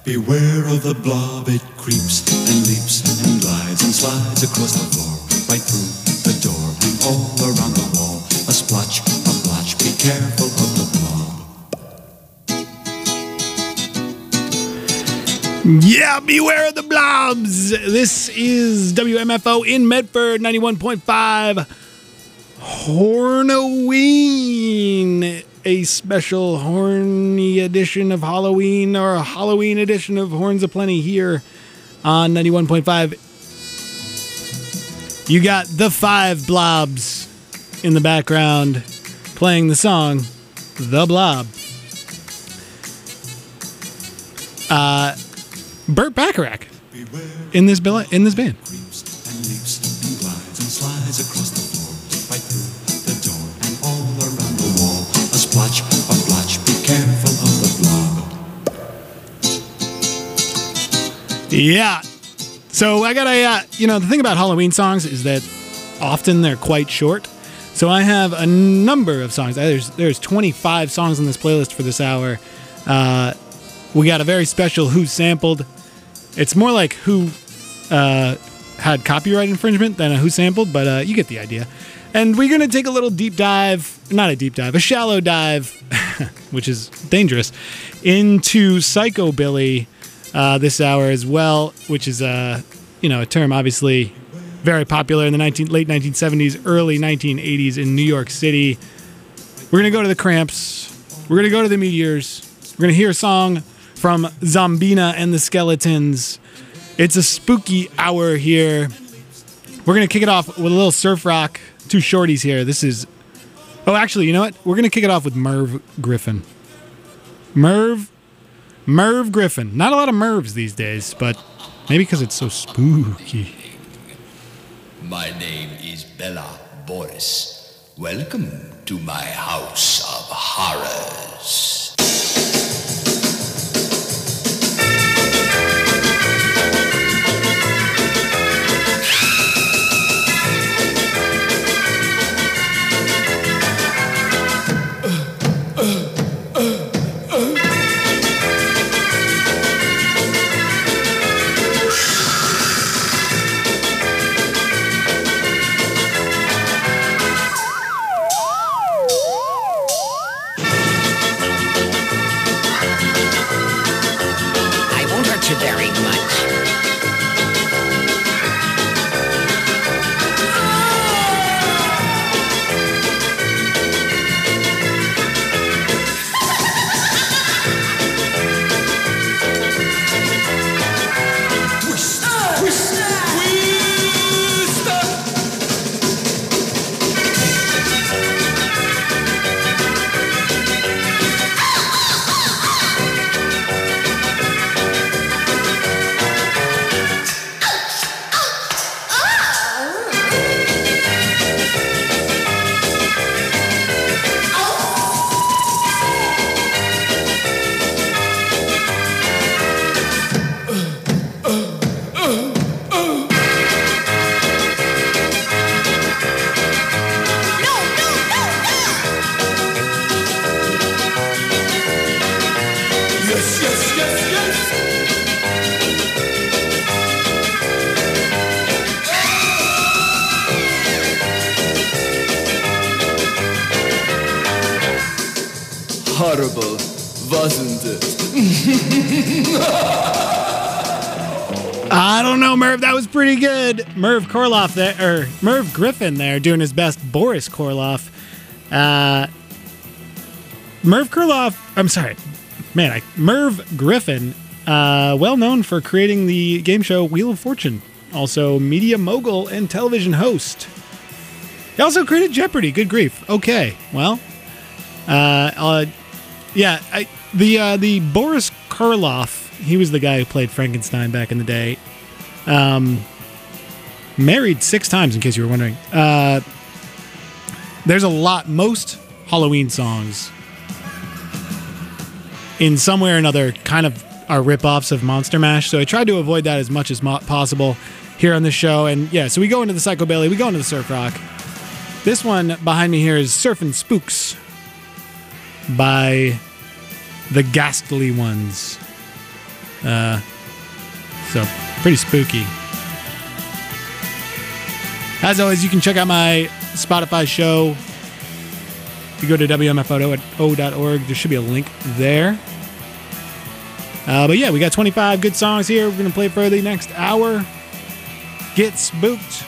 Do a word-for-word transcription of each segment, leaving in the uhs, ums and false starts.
Beware of the blob, it creeps and leaps and glides and slides across the floor, right through the door and all around the wall. A splotch, a blotch, be careful of the blob. Yeah, beware of the blobs. This is W M F O in Medford, ninety-one point five. Hornoween. A special horny edition of Halloween, or a Halloween edition of Horns of Plenty here on ninety-one point five. You got the Five Blobs in the background playing the song The Blob. Uh, Burt Bacharach in this bill- in this band. Creeps and leaps and glides and slides across the floor, right through the door and all around the wall. A splotch, a blotch, be careful of the blob. Yeah. So I got a, uh, you know, the thing about Halloween songs is that often they're quite short. So I have a number of songs. There's there's twenty-five songs on this playlist for this hour. Uh, we got a very special Who Sampled. It's more like Who uh, had copyright infringement than a Who Sampled, but uh, you get the idea. And we're going to take a little deep dive, not a deep dive, a shallow dive, which is dangerous, into Psychobilly uh, this hour as well, which is uh, you know, a term obviously very popular in the nineteen, late nineteen seventies, early nineteen eighties in New York City. We're going to go to the Cramps. We're going to go to the Meteors. We're going to hear a song from Zombina and the Skeletons. It's a spooky hour here. We're going to kick it off with a little surf rock. Two shorties here. This is... Oh, actually, you know what? We're going to kick it off with Merv Griffin. Merv... Merv Griffin. Not a lot of Mervs these days, but maybe because it's so spooky. My name is Bella Boris. Welcome to my house of horrors. Very much. Twist, twist, twist. Horrible, wasn't it? I don't know, Merv. That was pretty good. Merv Korloff there, or Merv Griffin there, doing his best Boris Korloff. Uh, Merv Korloff, I'm sorry, man, I, Merv Griffin, uh, well known for creating the game show Wheel of Fortune. Also, media mogul and television host. He also created Jeopardy. Good grief. Okay, well, uh, uh yeah, I, the uh, the Boris Karloff, he was the guy who played Frankenstein back in the day. Um, married six times, in case you were wondering. Uh, there's a lot, most Halloween songs in some way or another kind of are rip-offs of Monster Mash, so I tried to avoid that as much as mo- possible here on the show. And yeah, so we go into the Psychobilly, we go into the surf rock. This one behind me here is Surfin' Spooks by the Ghastly Ones. Uh, so pretty spooky. As always, you can check out my Spotify show. If you go to W M F O dot org, there should be a link there. Uh, but yeah, we got twenty-five good songs here. We're going to play for the next hour. Get spooked.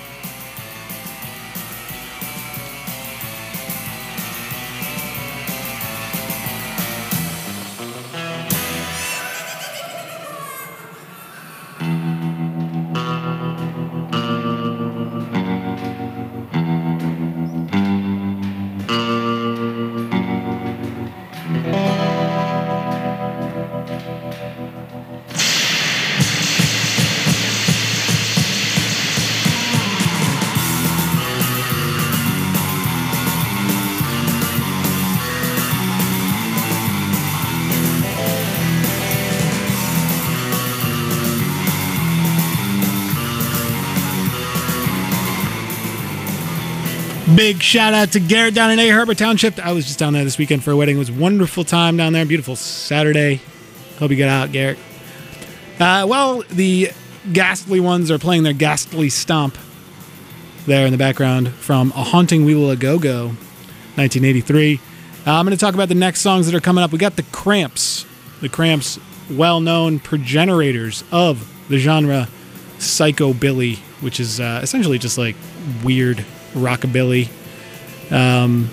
Big shout out to Garrett down in A. Herbert Township. I was just down there this weekend for a wedding. It was a wonderful time down there. Beautiful Saturday. Hope you get out, Garrett. Uh, well, the Ghastly Ones are playing their Ghastly Stomp there in the background from A Haunting We Will A Go Go, nineteen eighty-three. Uh, I'm going to talk about the next songs that are coming up. We got the Cramps. The Cramps, well-known progenitors of the genre psychobilly, which is uh, essentially just like weird rockabilly. Um,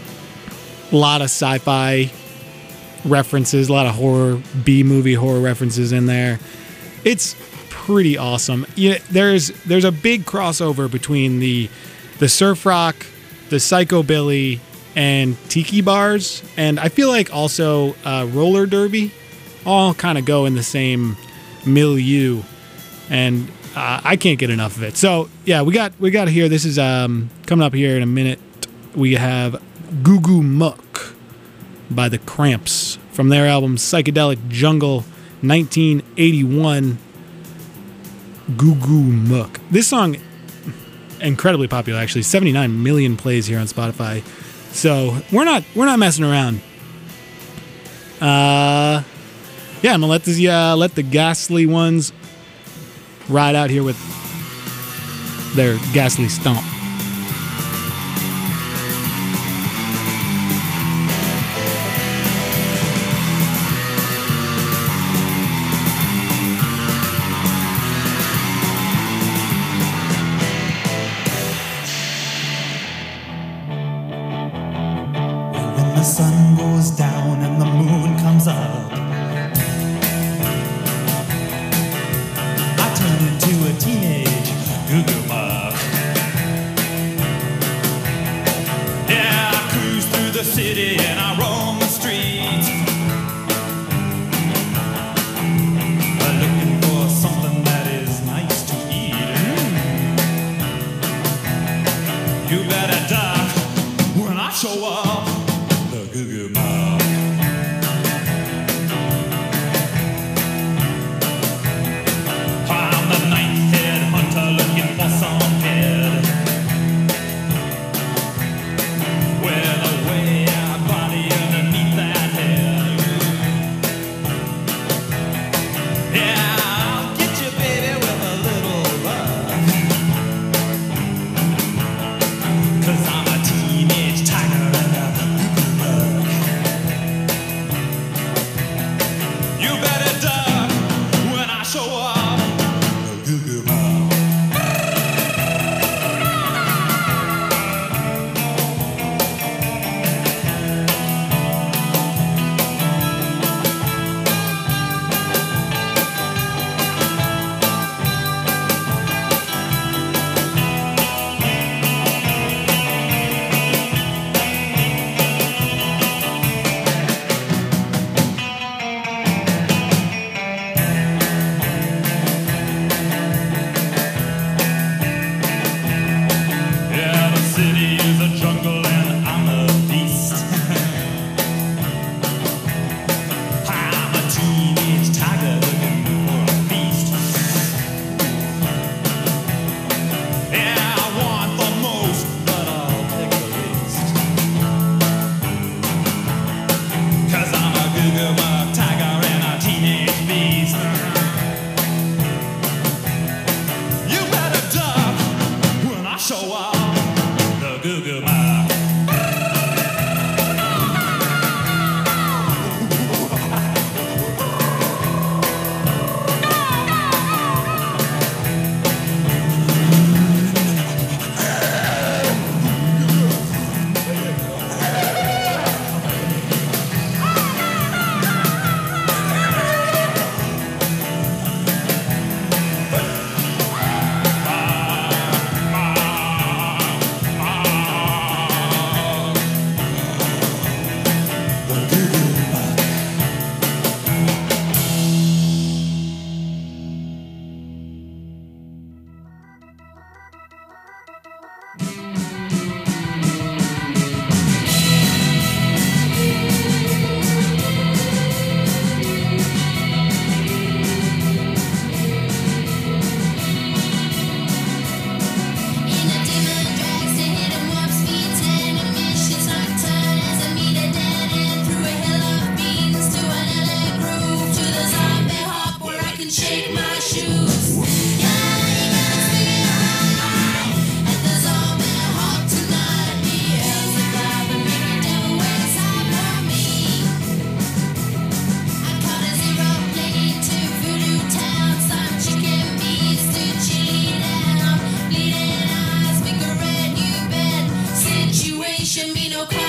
a lot of sci-fi references, a lot of horror, B-movie horror references in there. It's pretty awesome. Yeah, there's there's a big crossover between the the surf rock, the psychobilly, and tiki bars, and I feel like also uh, roller derby all kind of go in the same milieu, and uh, I can't get enough of it. So yeah, we got we got here. This is um, coming up here in a minute. We have Goo Goo Muck by the Cramps from their album Psychedelic Jungle, nineteen eighty-one. Goo Goo Muck. This song, incredibly popular actually, seventy-nine million plays here on Spotify. So we're not we're not messing around. Uh, yeah, I'm gonna let the uh, let the Ghastly Ones ride out here with their Ghastly Stomp. The sun goes down and the moon comes up. I turn into a teenage Goo Goo Muck. Yeah, I cruise through the city and I roam the streets, looking for something that is nice to eat. Mm. You better duck when I show up. Goo Goo Muck. I'm the ninth head hunter looking for some head with a way out body underneath that head. Yeah, I'll get you, baby, with a little love. 'Cause I'm a teenage tiger and a Goo Goo Muck.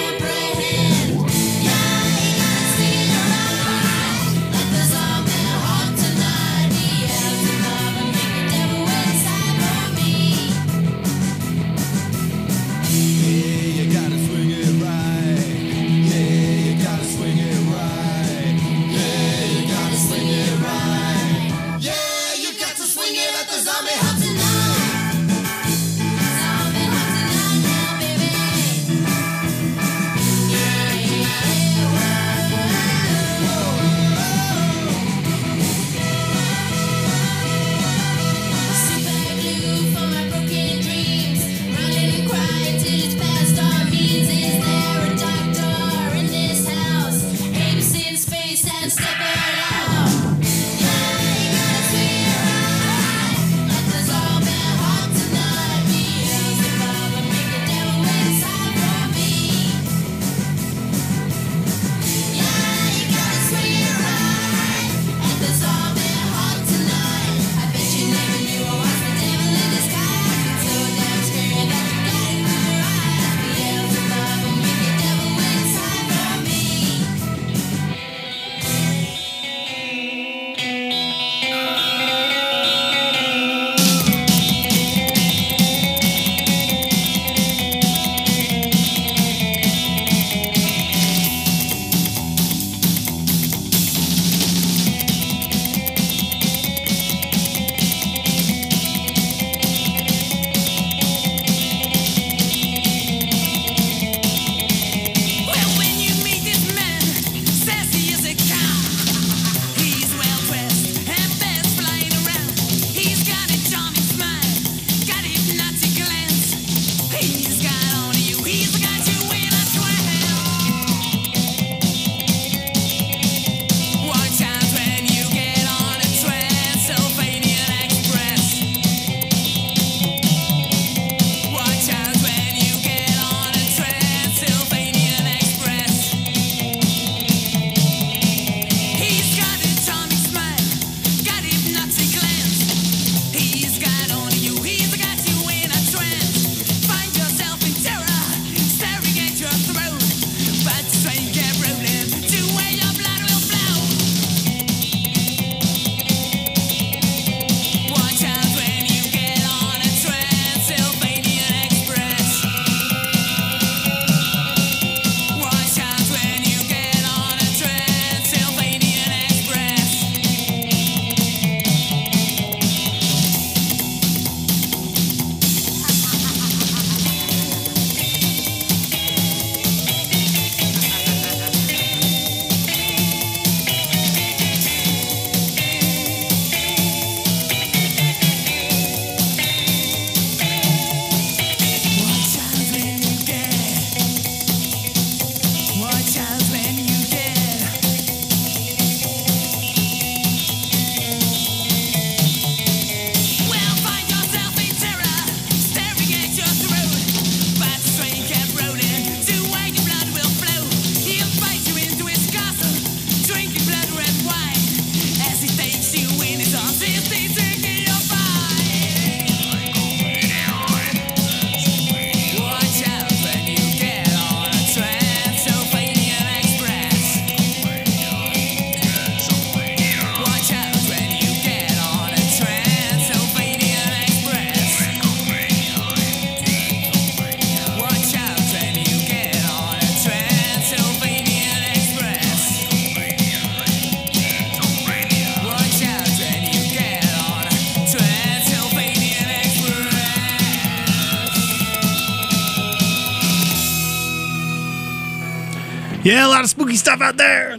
Yeah, a lot of spooky stuff out there.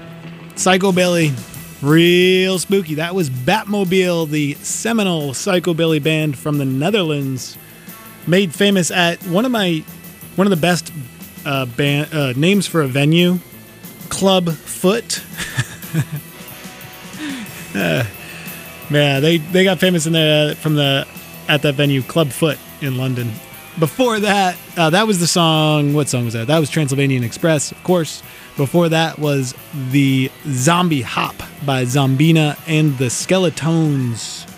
Psychobilly, real spooky. That was Batmobile, the seminal psychobilly band from the Netherlands, made famous at one of my one of the best uh, band uh, names for a venue, Club Foot. uh, yeah, they they got famous in the from the at that venue, Club Foot in London. Before that, uh, that was the song. What song was that? That was Transylvanian Express, of course. Before that was the Zombie Hop by Zombina and the Skeletones.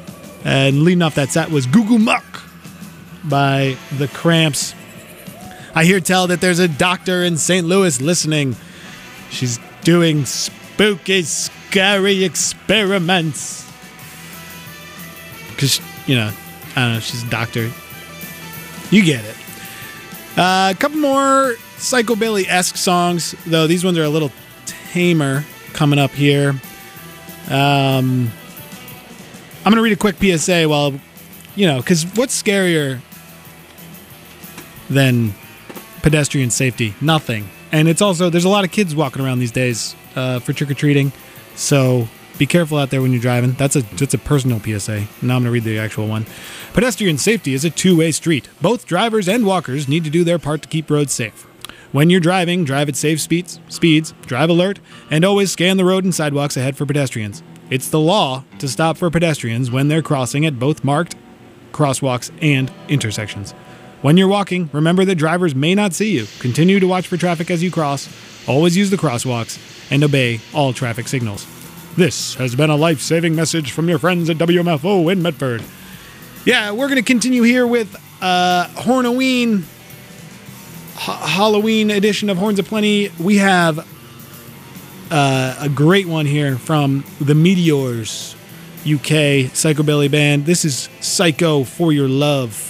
And leading off that set was Goo Goo Muck by the Cramps. I hear tell that there's a doctor in Saint Louis listening. She's doing spooky, scary experiments. Because, you know, I don't know, she's a doctor. You get it. Uh, a couple more psychobilly-esque songs, though these ones are a little tamer coming up here. Um, I'm going to read a quick P S A while, you know, because what's scarier than pedestrian safety? Nothing. And it's also, there's a lot of kids walking around these days uh, for trick-or-treating, so be careful out there when you're driving. That's a that's a personal P S A. Now I'm going to read the actual one. Pedestrian safety is a two-way street. Both drivers and walkers need to do their part to keep roads safe. When you're driving, drive at safe speeds, speeds, drive alert, and always scan the road and sidewalks ahead for pedestrians. It's the law to stop for pedestrians when they're crossing at both marked crosswalks and intersections. When you're walking, remember that drivers may not see you. Continue to watch for traffic as you cross, always use the crosswalks, and obey all traffic signals. This has been a life-saving message from your friends at W M F O in Medford. Yeah, we're going to continue here with uh, Hornoween, ha- Halloween edition of Horns of Plenty. We have uh, a great one here from the Meteors, U K psychobilly band. This is Psycho for Your Love.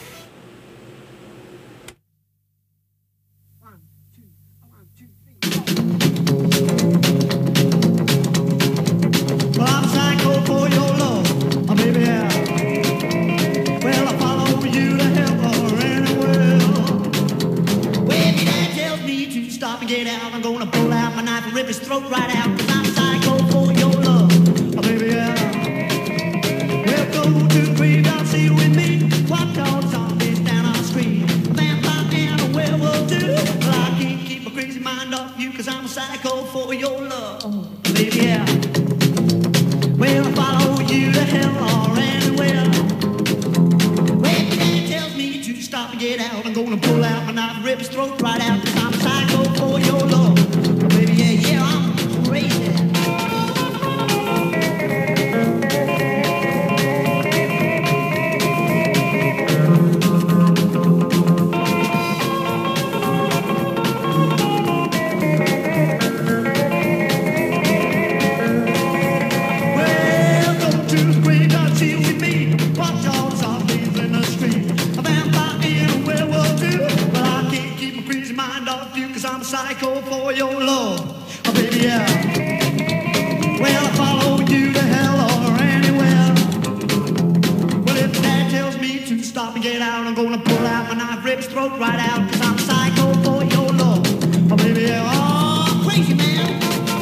Throat right out, cause I'm psycho for your love. Oh, baby, yeah. We'll go to the graveyard, see you with me. Watch all the zombies down on the screen. A vampire and a werewolf too. Well, I can't keep my crazy mind off you, cause I'm a psycho for your love. Oh, baby, yeah. Well, I follow you to hell or anywhere. Well, your daddy tells me to stop and get out. I'm gonna pull out my knife and rip his throat right out, cause I'm a psycho for your love. Oh, baby, yeah, yeah, I'm crazy. Well, go to the graveyard, see with me. Watch all the zombies in the street. A vampire and a werewolf too. Well, I can't keep my crazy mind off you, cause I'm a psycho for your love. Oh, baby, yeah. Well, I follow you to hell or anywhere. Well, if dad tells me to stop and get out, I'm gonna pull out my knife, rip his throat right out, cause I'm a psycho for your love. Oh, baby, yeah. Oh, I'm crazy, man.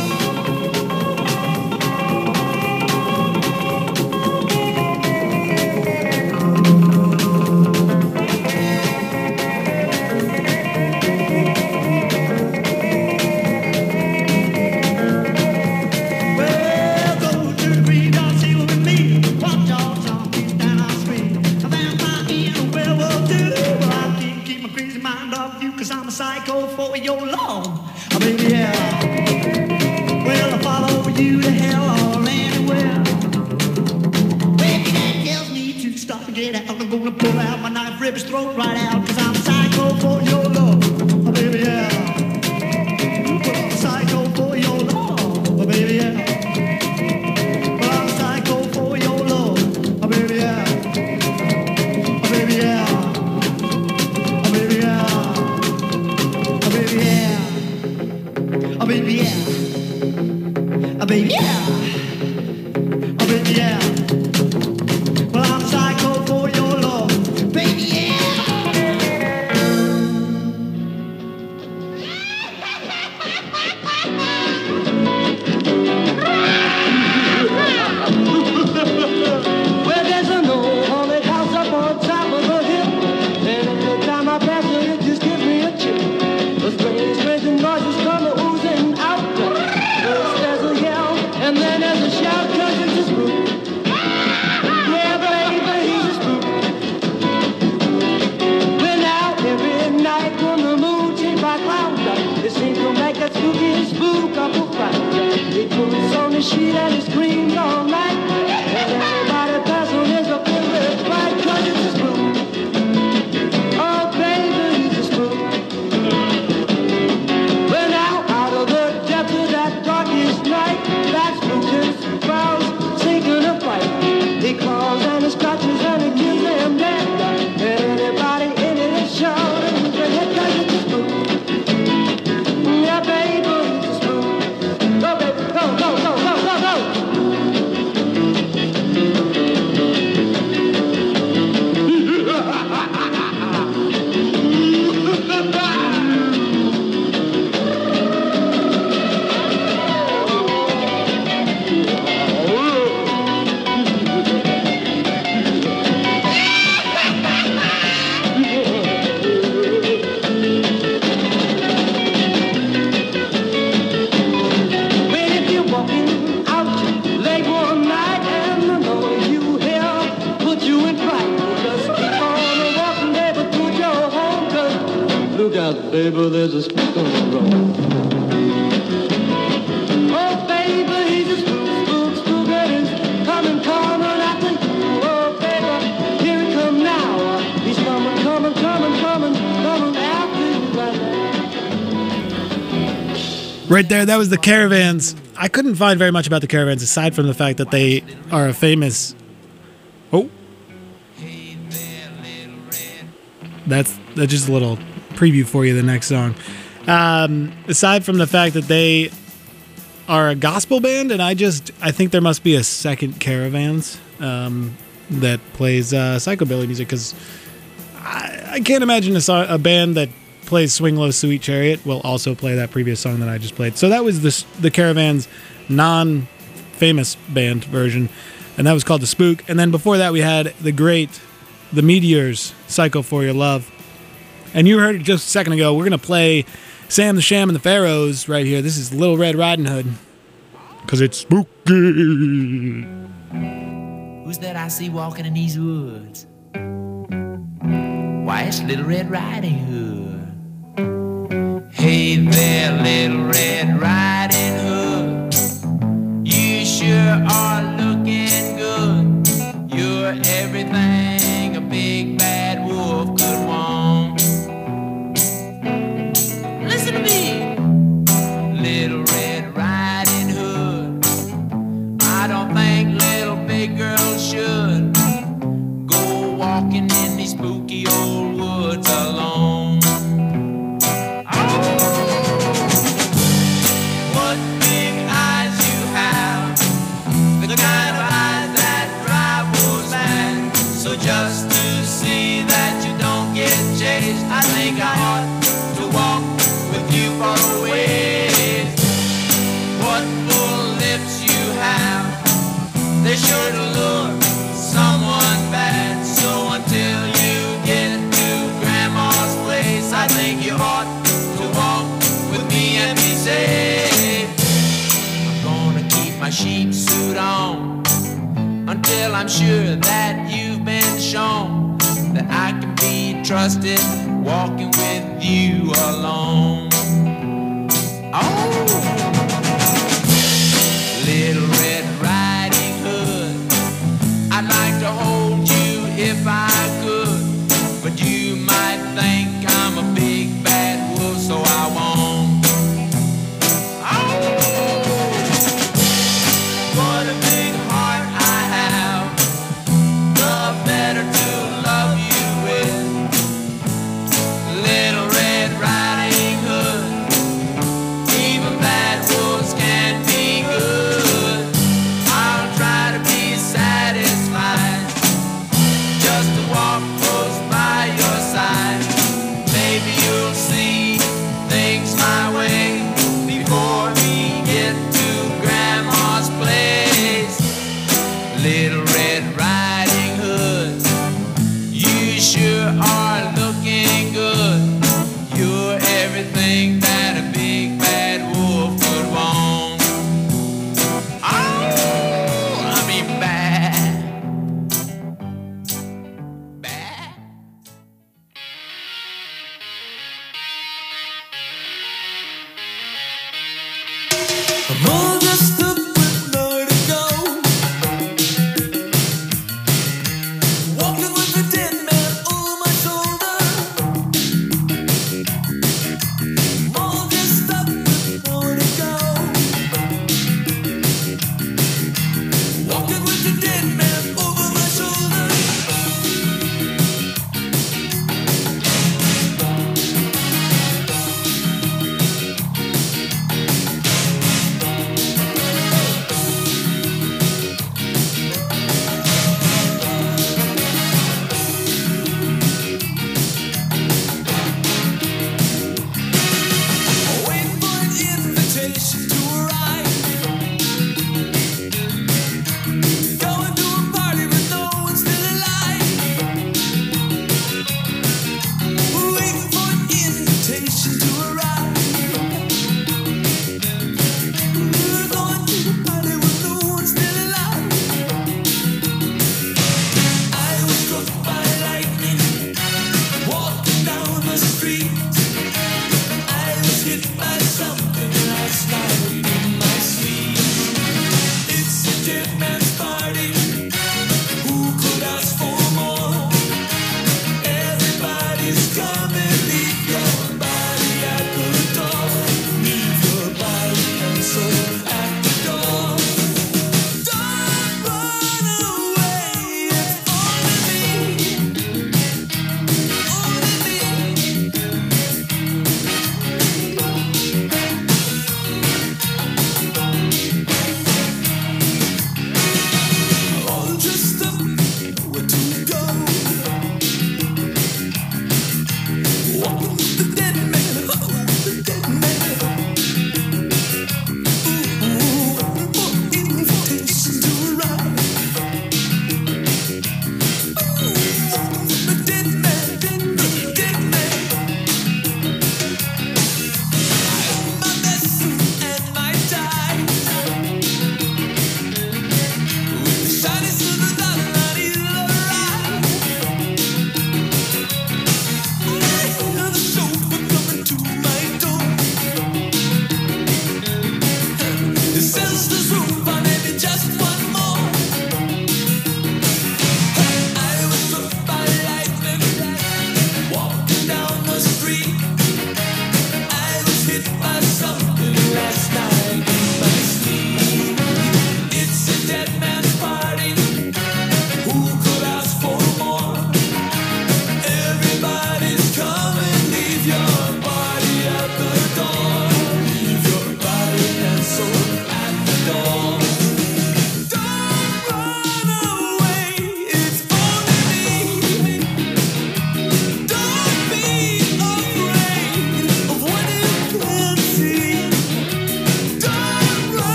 Psycho for your love, oh, baby, yeah. Well, I follow you to hell or anywhere. Baby, that tells me to stop and get out. I'm gonna pull out my knife, rip his throat right out, cause I'm a psycho for your love, oh, baby, yeah. Well, I'm a psycho for your love, oh, baby, yeah. Well, I'm a psycho for your love, oh, baby, yeah. Oh, baby, yeah. Oh, baby, yeah. Oh, baby, yeah. Oh, baby, yeah. Oh, baby, yeah. Oh, baby, yeah. Well, I'm psycho for your love. Baby, yeah. Well, there's an old haunted house up on top of the hill. And every time I pass it, it just gives me a chill. The strange, strange noises come oozing out. First there's a yell, and then there's a shout, cause it's a spook. Yeah, baby, he's a spook. Well, now, every night when the moon changes by clouds, it seems to make that spooky spook up a fight. He puts on the sheet and he screams all night. And everybody passing is a bit of fight, cause it's a spook. Oh, baby, he's a spook. baby, there's a spook on the road. Oh, baby, he's a spook, spook, spook, and he's coming, coming after you. Oh, baby, here he come now. He's coming, coming, coming, coming, coming after you right now. Right there, that was the Caravans. I couldn't find very much about the Caravans aside from the fact that they are a famous. Oh, that's that's just a little preview for you. The next song, um, aside from the fact that they are a gospel band, and I just I think there must be a second Caravans um, that plays uh, psychobilly music because I, I can't imagine a, so- a band that plays Swing Low Sweet Chariot will also play that previous song that I just played. So that was the the Caravans non-famous band version, and that was called The Spook. And then before that we had the great The Meteors, Psycho for Your Love. And you heard it just a second ago. We're going to play Sam the Sham and the Pharaohs right here. This is Little Red Riding Hood because it's spooky. Who's that I see walking in these woods? Why, it's Little Red Riding Hood. Hey there, Little Red Riding Hood. You sure are looking good. You're everything a big bad wolf could want. Listen to me, Little Red Riding Hood. I don't think little big girls should go walking in these spooky old woods alone. Just to see that you don't get chased, I think I ought to walk with you for a ways. What full lips you have, they sure to lure someone bad. So until you get to Grandma's place, I think you ought to walk with me and be safe. I'm gonna keep my sheep suit on until I'm sure that you've been shown that I can be trusted walking with you alone. Oh, Little Red Riding Hood, I'd like to hold you if I could, but you might think I'm a big bad wolf, so I won't.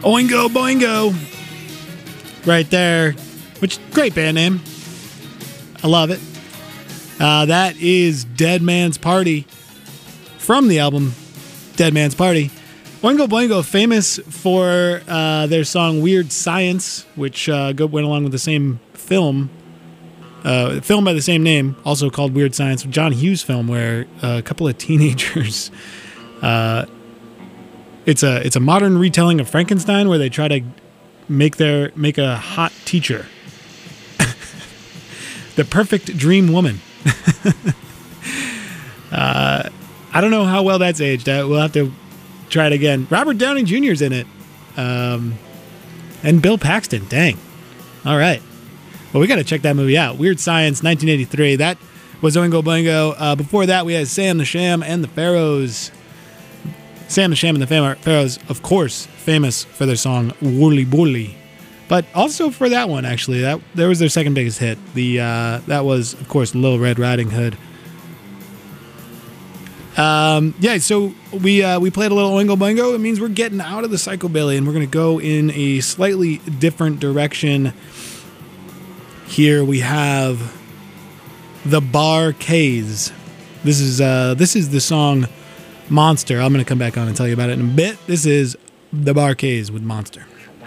Oingo Boingo. Right there. Which, great band name. I love it. Uh, that is Dead Man's Party from the album Dead Man's Party. Oingo Boingo, famous for uh, their song Weird Science, which uh, go, went along with the same film, uh, film by the same name, also called Weird Science, John Hughes film, where uh, a couple of teenagers, uh, it's a it's a modern retelling of Frankenstein, where they try to make their make a hot teacher, the perfect dream woman. uh, I don't know how well that's aged. Uh, we'll have to try it again. Robert Downey Junior's in it. Um, and Bill Paxton. Dang. All right. Well, we got to check that movie out. Weird Science, nineteen eighty-three. That was Oingo Boingo. Uh, before that, we had Sam the Sham and the Pharaohs. Sam the Sham and the Pharaohs, of course, famous for their song Woolly Bully. But also for that one, actually. That there was their second biggest hit. The uh, That was, of course, Little Red Riding Hood. Um, yeah, so we uh, we played a little Oingo Boingo. It means we're getting out of the psychobilly and we're going to go in a slightly different direction. Here we have the Bar-Kays. This is uh, this is the song Monster. I'm going to come back on and tell you about it in a bit. This is the Bar-Kays with Monster.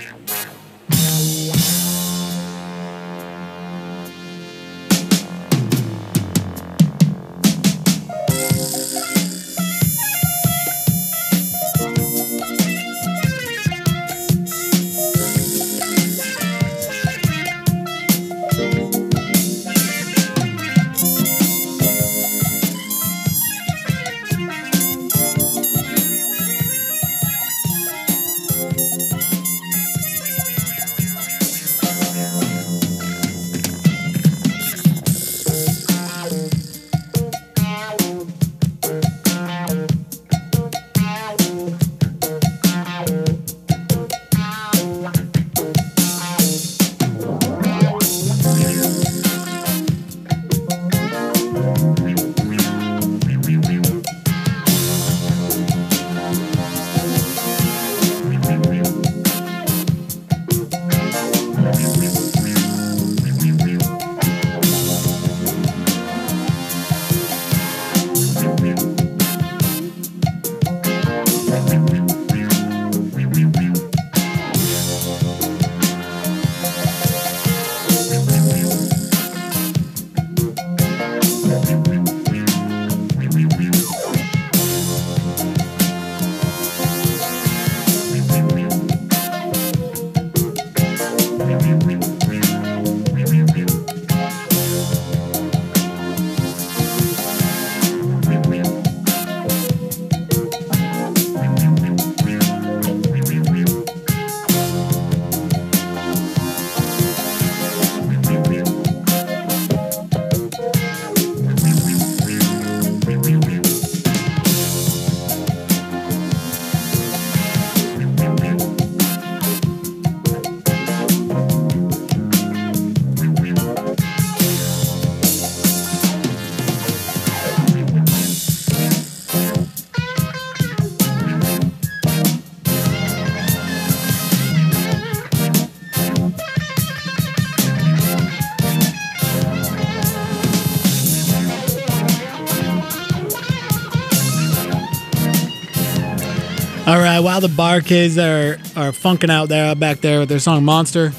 All right, while the Bar-Kays are, are funking out there, back there with their song Monster,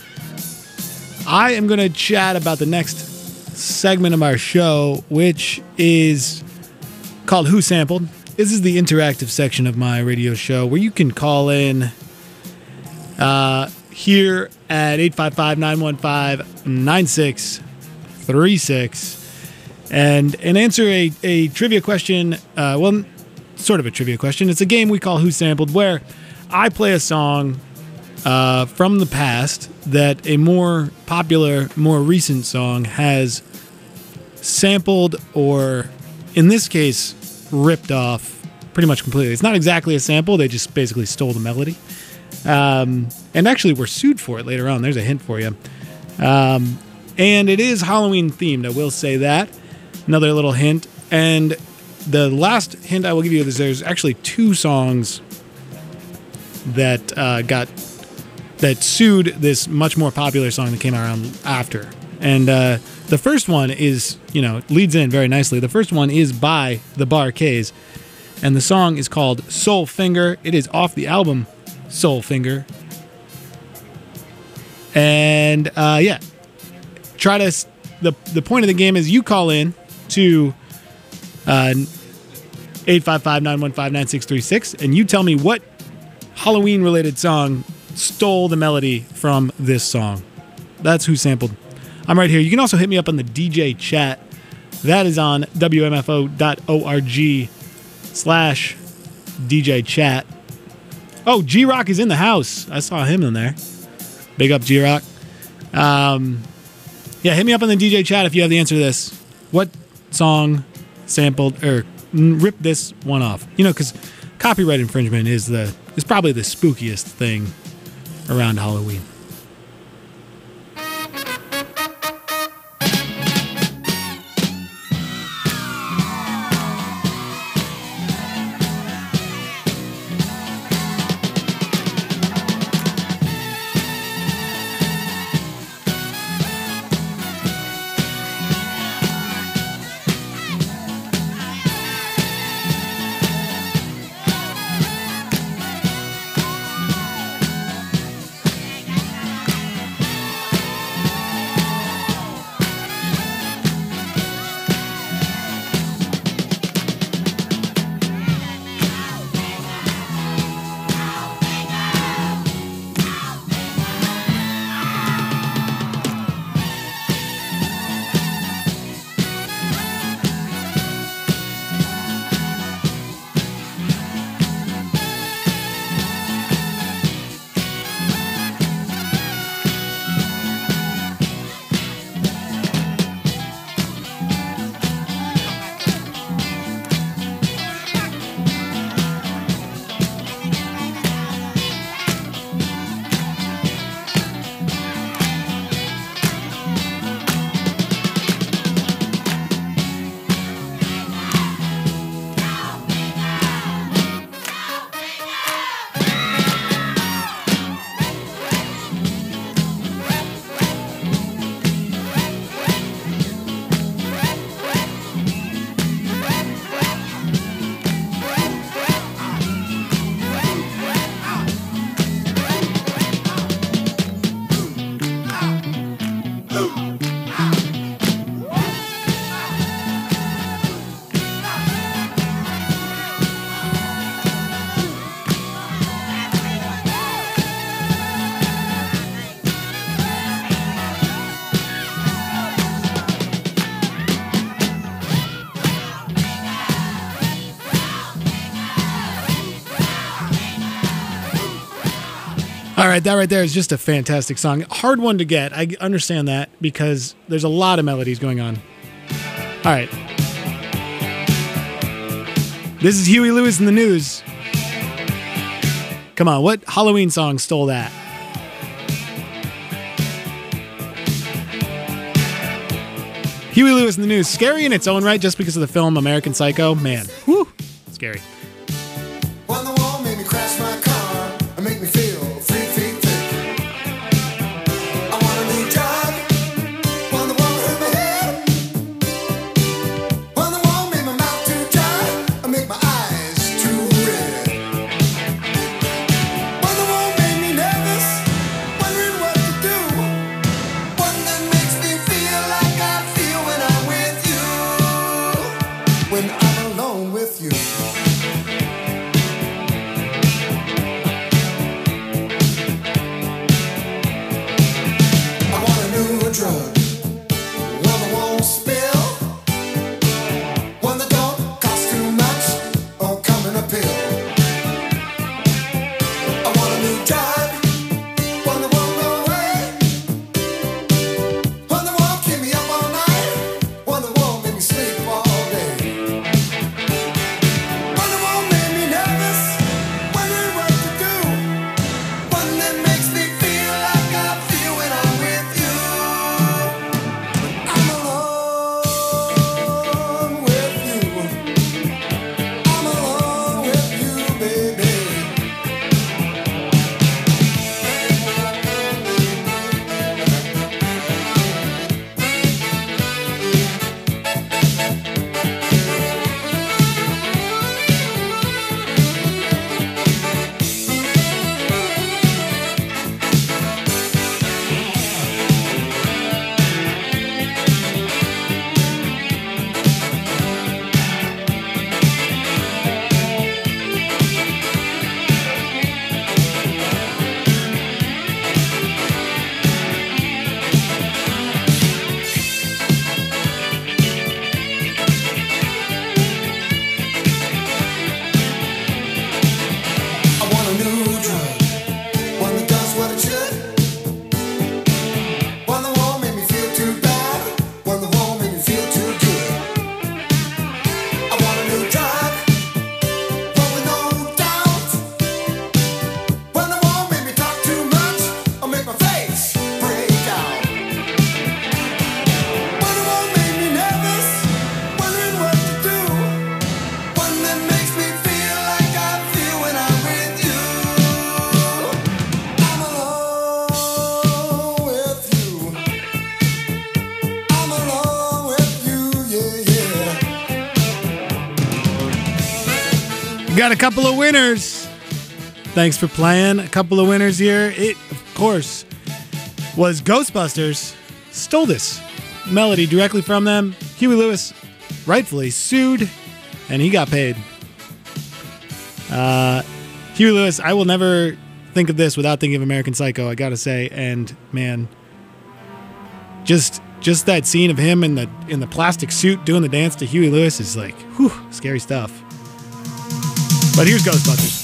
I am going to chat about the next segment of our show, which is called Who Sampled. This is the interactive section of my radio show where you can call in uh, here at eight five five, nine one five, nine six three six and, and answer a, a trivia question. Uh, well, sort of a trivia question. It's a game we call Who Sampled, where I play a song uh, from the past that a more popular, more recent song has sampled, or in this case, ripped off pretty much completely. It's not exactly a sample. They just basically stole the melody. Um, and actually were sued for it later on. There's a hint for you. Um, and it is Halloween themed. I will say that. Another little hint. And the last hint I will give you is there's actually two songs that uh, got that sued this much more popular song that came around after. And uh, the first one is, you know, leads in very nicely. The first one is by the Bar-Kays, and the song is called Soul Finger. It is off the album Soul Finger. And uh, yeah, try to. the The point of the game is you call in to uh, eight five five, nine one five, nine six three six, and you tell me what Halloween-related song stole the melody from this song. That's who sampled. I'm right here. You can also hit me up on the D J chat. That is on W M F O dot org slash D J chat. Oh, G-Rock is in the house. I saw him in there. Big up, G-Rock. Um, yeah, hit me up on the D J chat if you have the answer to this. What song sampled or ripped this one off? You know, because copyright infringement is the is probably the spookiest thing around Halloween. All right, that right there is just a fantastic song. Hard one to get. I understand that because there's a lot of melodies going on. All right. This is Huey Lewis in the News. Come on, what Halloween song stole that? Huey Lewis in the News. Scary in its own right just because of the film American Psycho. Man, whew, scary. When the wall made me crash my car and make me feel three feet thick. I want a new job. When the wall hurt my head. When the wall made my mouth too dry and make my eyes too red. When the wall made me nervous, wondering what to do. One that makes me feel like I feel when I'm with you. When I'm alone with you. Got a couple of winners. Thanks for playing. A couple of winners here. It, of course, was Ghostbusters. Stole this melody directly from them. Huey Lewis rightfully sued, and he got paid. Uh, Huey Lewis, I will never think of this without thinking of American Psycho, I gotta say. And man, just just that scene of him in the in the plastic suit doing the dance to Huey Lewis is like, whew, scary stuff. But here's Ghostbusters.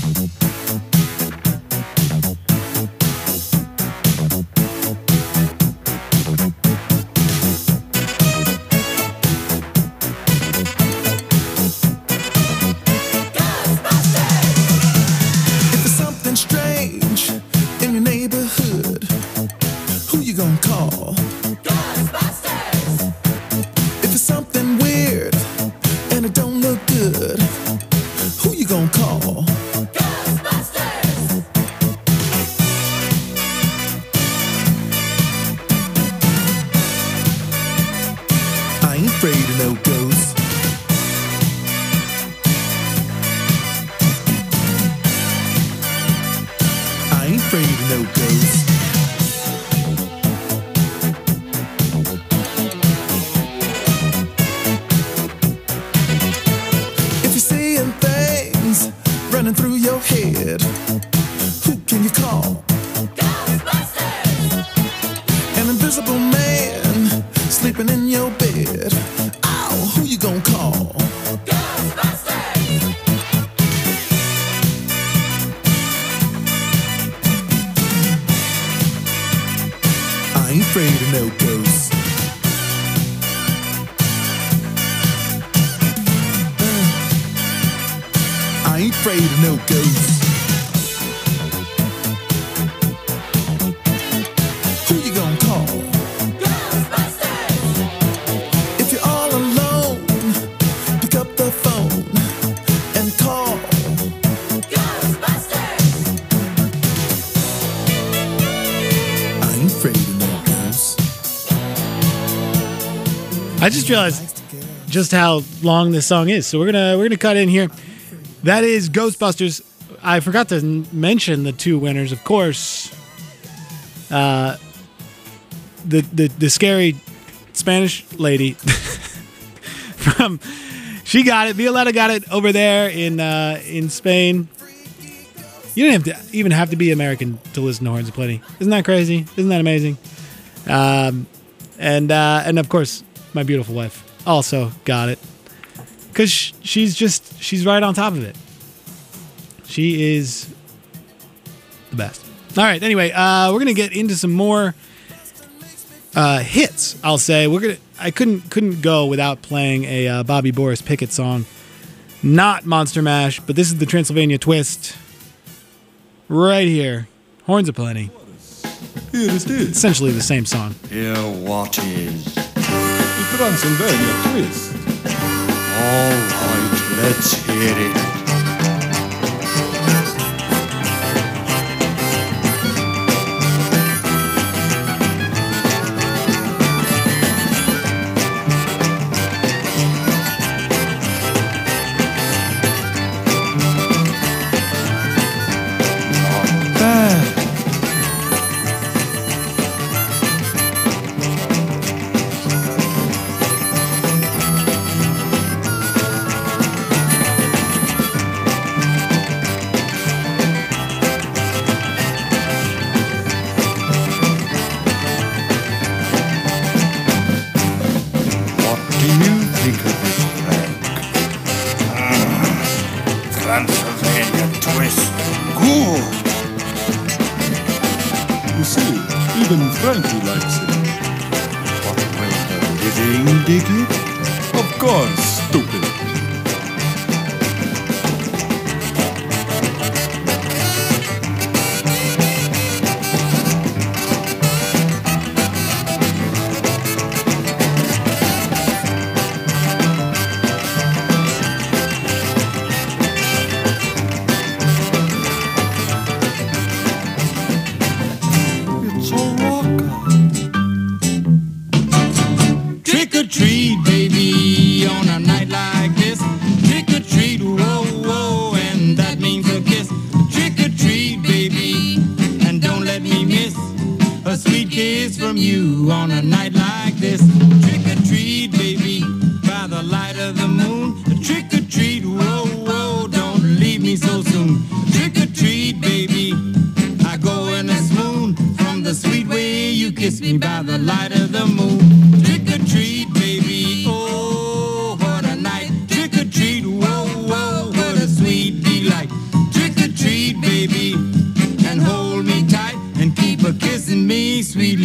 I just realized just how long this song is, so we're gonna we're gonna cut in here. That is Ghostbusters. I forgot to n- mention the two winners, of course. Uh, the the the scary Spanish lady from she got it. Violetta got it over there in uh, in Spain. You don't have to even have to be American to listen to Horns of Plenty. Isn't that crazy? Isn't that amazing? Um, and uh, and of course, my beautiful wife also got it because sh- she's just she's right on top of it. She is the best. All right. Anyway, uh, we're gonna get into some more uh, hits. I'll say we're gonna. I couldn't couldn't go without playing a uh, Bobby Boris Pickett song, not Monster Mash, but this is the Transylvania Twist. Right here, Horns of Plenty. Here it is. Essentially the same song. Here what is the Transylvania Twist. All right, let's hear it. Treat, baby, on a night like this. Trick or treat, whoa, whoa.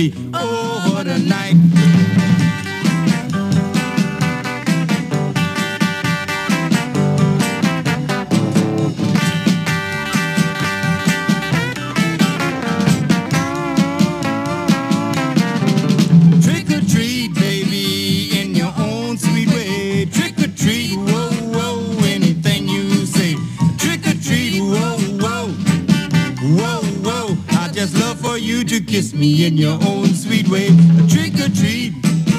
me. Oh, what a night. Trick or treat, baby, in your own sweet way. Trick or treat, whoa, whoa, anything you say. Trick or treat, whoa, whoa, whoa, whoa. I just love for you to kiss me in your own sweet way. Trick or treat.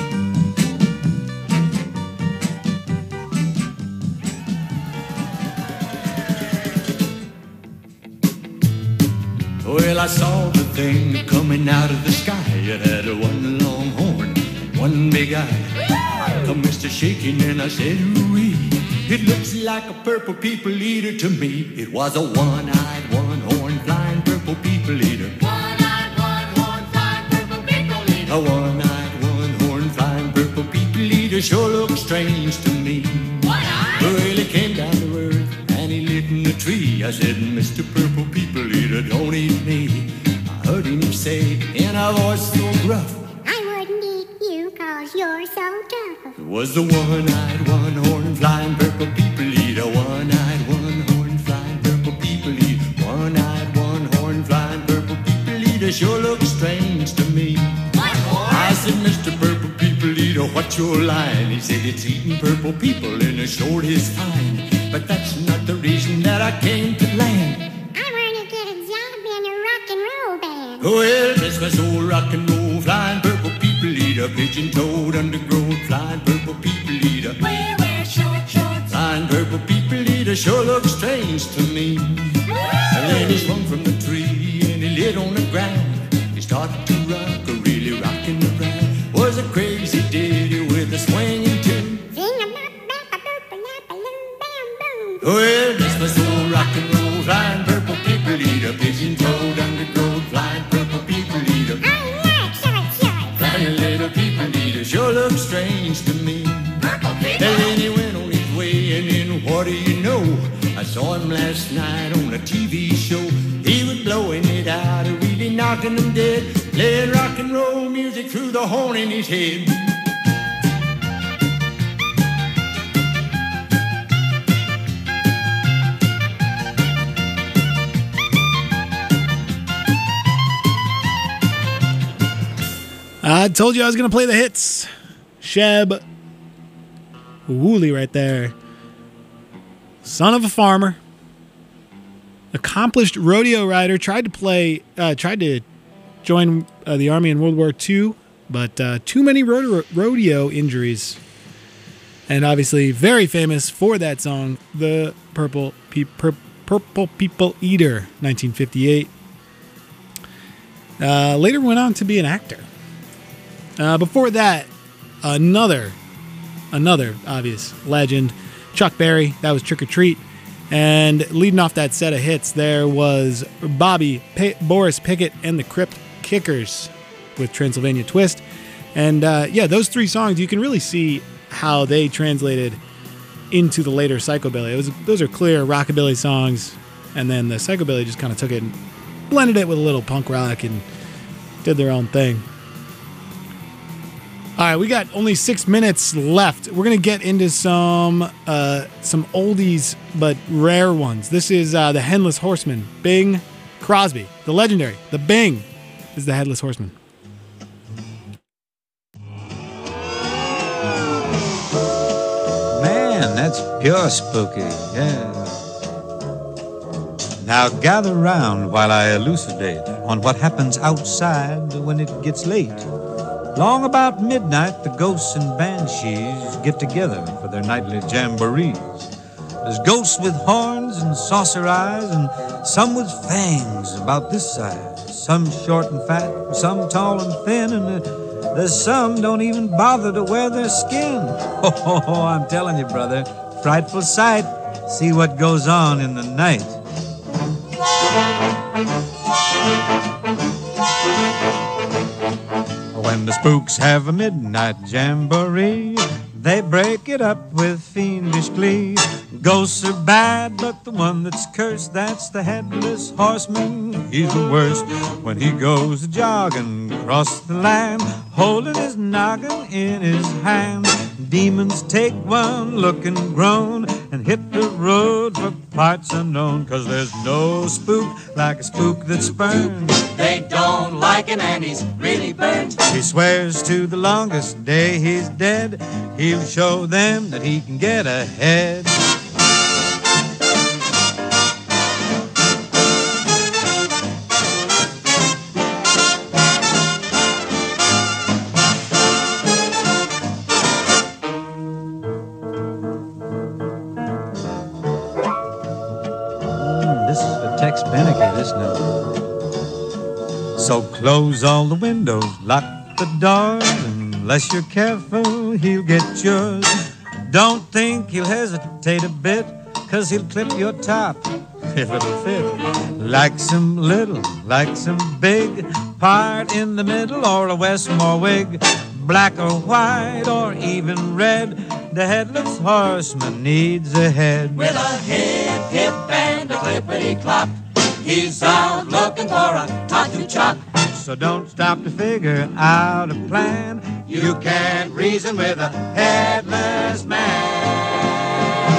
Well, I saw the thing coming out of the sky. It had one long horn and one big eye. I come Mister Shaking and I said, ooh-wee. It looks like a purple people eater to me. It was a one-eyed, one-horn flying purple people eater. One-eyed, one-horn, flying purple people eater. A one-eyed, one-horn flying purple people eater sure looks strange to me. One-eyed? Well, he came down to earth and he lit in a tree. I said, Mister Purple People Eater, don't eat me. I heard him say in a voice so gruff, I wouldn't eat you cause you're so tough. it was the one-eyed, one-horn flying purple people eater. One-eyed, one-horn flying purple people eater. One-eyed, one-horn flying purple people eater sure looks strange to me. I said, Mister Purple People Eater, what's your line? He said, it's eating purple people and it sure is fine. But that's not the reason that I came to land. I wanna get a job in a rock and roll band. Well, this was old rock and roll flying purple people eater. Pigeon-toed undergrowth flying purple people eater. We wear short shorts. Flying purple people eater sure looks strange to me. And then he swung from the tree and he lit on the ground. He started to rock, a really rocking around. Was a crazy ditty with a swinging tune. Well, this was old rock and roll flying purple people eater. Pigeon-toed undergrowth flying purple people eater. I like short shorts. Flying little people eater sure looks strange to me. Purple people. And then he went on his way, and then what do you know? I saw him last night on a T V show. He was blowing it out, really knocking them dead, playing rock and roll music through the horn in his head. I told you I was going to play the hits. Sheb Wooley right there. Son of a farmer. Accomplished rodeo rider. Tried to play, uh, tried to join uh, the Army in World War Two, but uh, too many ro- rodeo injuries. And obviously very famous for that song, The Purple, Pe- Pur- Purple People Eater, nineteen fifty-eight. Uh, later went on to be an actor. Uh, before that, another, another obvious legend, Chuck Berry. That was Trick or Treat. And leading off that set of hits, there was Bobby, P- Boris Pickett, and the Crypt Kickers with Transylvania Twist. And uh, yeah, those three songs, you can really see how they translated into the later psychobilly. It was those are clear rockabilly songs, and then the psychobilly just kind of took it and blended it with a little punk rock and did their own thing. All right, we got only six minutes left. We're gonna get into some uh, some oldies but rare ones. This is uh, the Headless Horseman, Bing Crosby, the legendary, the Bing, is the Headless Horseman. Man, that's pure spooky, yeah. Now gather round while I elucidate on what happens outside when it gets late. Long about midnight, the ghosts and banshees get together for their nightly jamborees. There's ghosts with horns and saucer eyes, and some with fangs about this size. Some short and fat, some tall and thin, and uh, there's some don't even bother to wear their skin. Oh, I'm telling you, brother, frightful sight. See what goes on in the night. When the spooks have a midnight jamboree, They break it up with fiendish glee. Ghosts are bad, but the one that's cursed, that's the headless horseman. He's the worst when he goes jogging across the land, holding his noggin in his hand. Demons take one look and groan and hit the road for parts unknown, 'cause there's no spook like a spook that's burned. They don't like him and he's really burnt. He swears to the longest day he's dead, he'll show them that he can get ahead. Tex Beneke, this note. So close all the windows, lock the doors, unless you're careful, he'll get yours. Don't think he'll hesitate a bit, 'cause he'll clip your top if it'll fit. Like some little, like some big, part in the middle or a Westmore wig, black or white or even red, the headless horseman needs a head. With a hip, hip, and a clippity-clop, he's out looking for a tot to chop. So don't stop to figure out a plan. You can't reason with a headless man.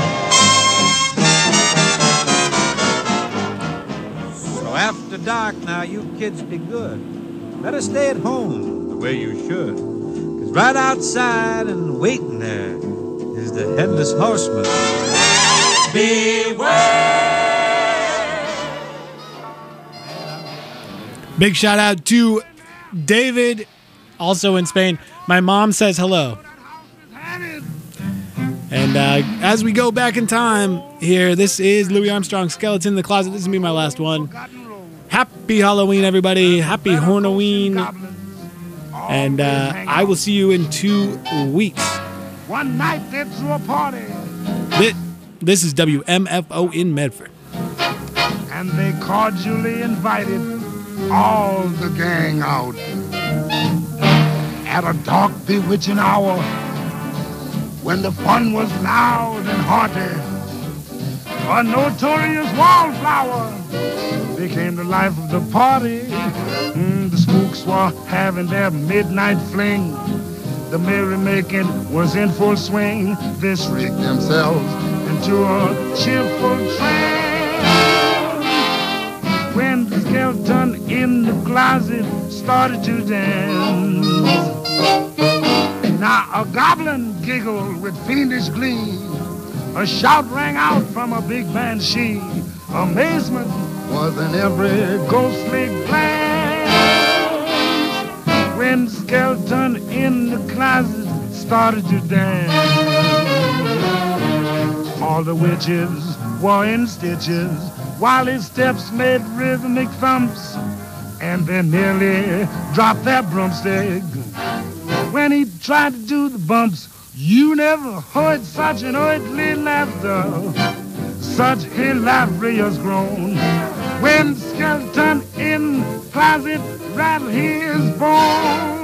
So after dark now, you kids be good. Better stay at home the way you should. 'Cause right outside and waiting there is the headless horseman. Beware! Big shout out to David, also in Spain. My mom says hello. And uh, as we go back in time here, this is Louis Armstrong, Skeleton in the Closet. This is going to be my last one. Happy Halloween, everybody. Happy Hornoween. And uh, I will see you in two weeks. One night they threw a party. This, this is W M F O in Medford. And they cordially invited all the gang out. At a dark, bewitching hour, when the fun was loud and hearty, a notorious wallflower became the life of the party. Mm, the spooks were having their midnight fling. The merrymaking was in full swing. They rigged themselves into a cheerful train. When the skeleton in the closet started to dance, now a goblin giggled with fiendish glee. A shout rang out from a big banshee. Amazement was in every ghostly glance. When the skeleton in the closet started to dance, all the witches were in stitches, while his steps made rhythmic thumps, and they nearly dropped their broomstick. When he tried to do the bumps, you never heard such an earthly laughter, such hilarious groan. When the skeleton in the closet rattled his bones.